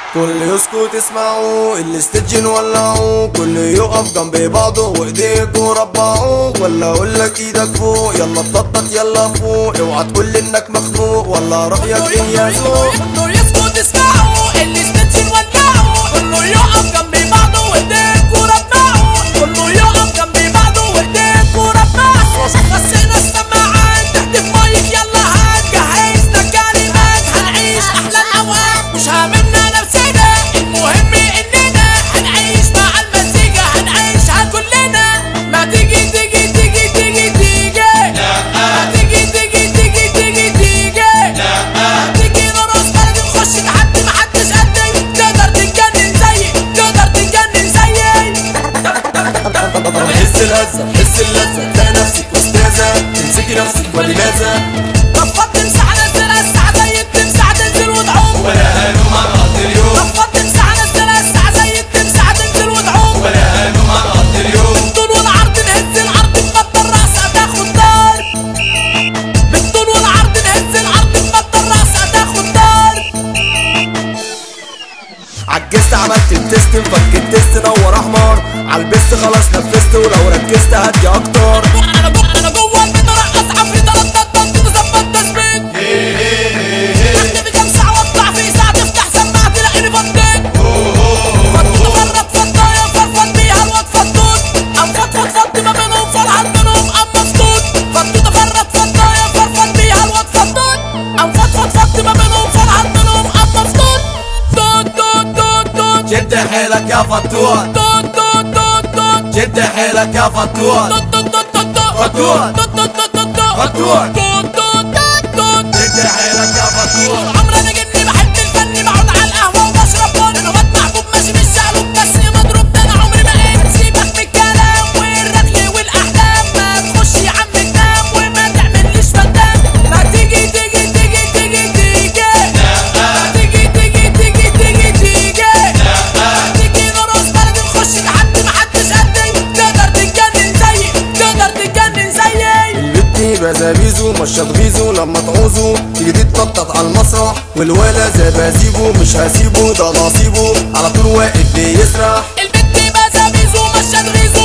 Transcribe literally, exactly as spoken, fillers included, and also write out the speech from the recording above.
كل يسكت اسمعوا الاستدج نولعوا، كل يقف جنب بعضه وايديكوا ربعوا، ولا اقولك ايدك فوق يلا اتنطط يلا فوق، اوعى تقول انك مخنوق ولا رايك ايه يا ذوق. كله يسكت اسمعوا الاستدج نولعوا، كله يقف جنب بعضه وايديكوا ربعوا، كله يقف جنب بعضه وايديكوا ربعوا. وسعنا السماعات تحدف مايك يلا هات، جهزنا كلمات هنعيش احلى الاوقات، مش هاممنا نفسنا المهم اننا هنعيش مع المزيكا هنعيشها كلنا. ما تيجي تيجي تيجي تيجي تيجي ما تيجي تيجي تيجي تيجي تيجي ما تيجي نرقص بلد نخش تحدي محدش قدي، تقدر تتجنن زيي تقدر تتجنن زيي. حس الهزة حس اللذة تلاقي نفسك استاذة، تمسكي نفسك ولماذا رفضت تمسح نزلها الساعة زي التمسح تنزل وتعوم، ولا هالوم على القط اليوم. رفضت تمسح نزلها الساعة زي التمسح تنزل وتعوم، ولا هالوم على القط اليوم. بالطول والعرض نهز العرض تغطى الراس هتاخد دار، بالطول والعرض نهز العرض تغطى الراس هتاخد دار. عجزت عملت التست مفك التست نور احمر، عالبست خلاص نفست ولو ركزت هدي اكتر. انا جوه انا جوه البيت ارقص عفريت ارقص تظبط تثبيت، تحت بكام ساعة واطلع في ساعة تفتح سماعة تلاقيني فضيت، فضيت افرط فضايا فرفض بيها الواد فضوت، ام فضفض فض ما بينهم فرحان منهم ام مفضوط، فضيت افرط فضايا فرفض بيها الواد فضوت، ام فضفض فض ما بينهم فرحان منهم ام مفضوط. توت توت توت توت شد حيلك يا فتوت، توت توت توت توت شد حيلك يا فتوت، توت توت توت توت فتوت توت توت توت توت فتوت، توت توت توت. شد حيلك يا فتوت. عمري انا جبني بحب الفن بقعد على القهوه وبشرب بن، انا واد محبوب ماشي بالشقلب بس مضروب ده انا عمري ما قلت سيبك من الكلام والرغي والاحلام، ما تخش يا عم تنام وما تعمليش فدان. ما تيجي تيجي تيجي تيجي تيجي ما تيجي تيجي تيجي تيجي تيجي ما تيجي نرقص بلد نخش تحدي محدش قدي، تقدر تتجنن زيي تقدر تتجنن زيي. البت بزابيزو مشط غيزو لما تعوزو تيجي تتنطط على المسرح، والولا زبازيبو مش هسيبه ده نصيبه على طول واقف بيسرح. البت بزابيزو مشت غيزو